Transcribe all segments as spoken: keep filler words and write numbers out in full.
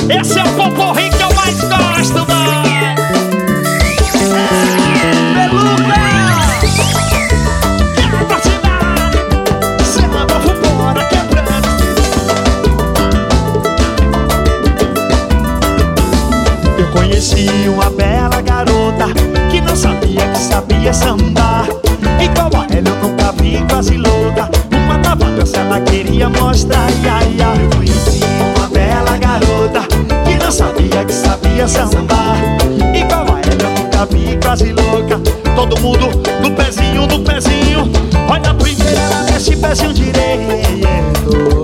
Esse é o concorrente que eu mais gosto, mano. Beluga! Que partidade! Samba, vambora, quebrando. Eu conheci uma bela garota que não sabia que sabia sambar. Igual a ela eu nunca vi, quase louca. Uma nova dança ela queria mostrar, ia, ia. Eu conheci uma bela garota que não sabia que sabia sambar. Igual a ela eu nunca vi, quase louca. Todo mundo no pezinho, no pezinho. Olha, primeiro ela mexe pezinho direito.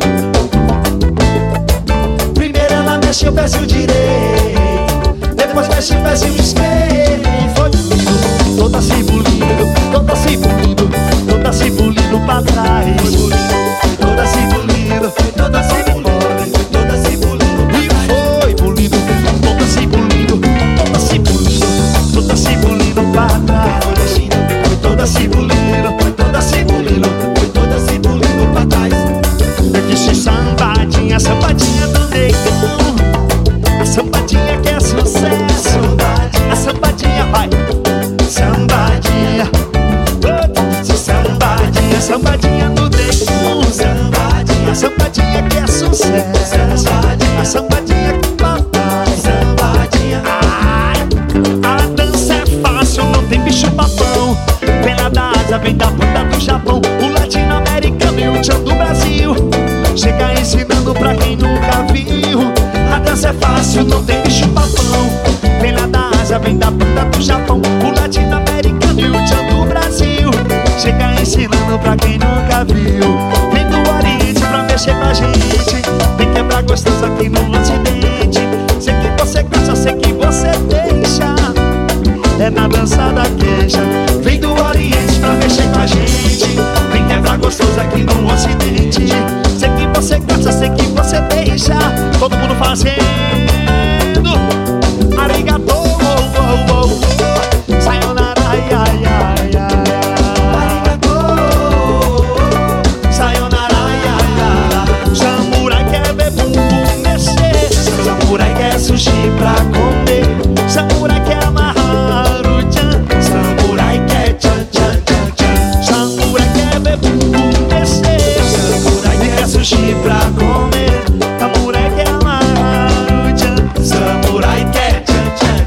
Primeiro ela mexe o pezinho direito, depois mexe o pezinho esquerdo. E foi tudo, toda se bulindo, toda se bulindo, toda se bulindo pra trás. Toda se bulindo, toda se bulindo, toda se bulindo. E foi bulindo, toda se bulindo, toda se bulindo, toda se bulindo pra trás. Foi toda se bulindo, foi toda se bulindo, foi toda se bulindo pra trás. Eu disse sambadinha, sambadinha do negão. A sambadinha que é sucesso. A sambadinha vai. Sambadinha, sambadinha, sambadinha do negão. Sambadinha, a sambadinha que é sucesso. A sambadinha que papai. Sambadinha. Ai, a dança é fácil, não tem bicho papão. Pela da Ásia, vem da banda do Japão. O latino-americano e o tchan do Brasil. Chega ensinando pra quem nunca viu. A dança é fácil, não tem bicho papão. Vem lá da Ásia, vem da banda do Japão. O latino-americano e o tchan do Brasil. Chega ensinando pra quem nunca viu. Vem do Oriente pra mexer com a gente. Vem quebrar gostosa